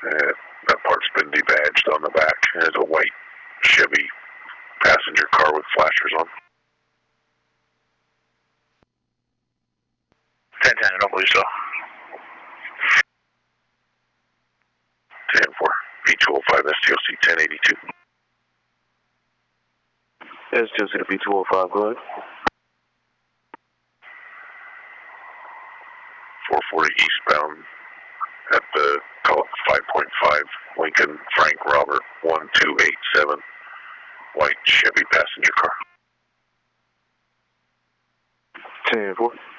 That part's been debadged on the back. It's a white Chevy passenger car with flashers on. 10-10, I don't believe so. 10-4, B205, STOC 1082. STOC to B205, go ahead. 440 eastbound at the, call it 5.5, Lincoln Frank Robert 1287, white Chevy passenger car. 10-4.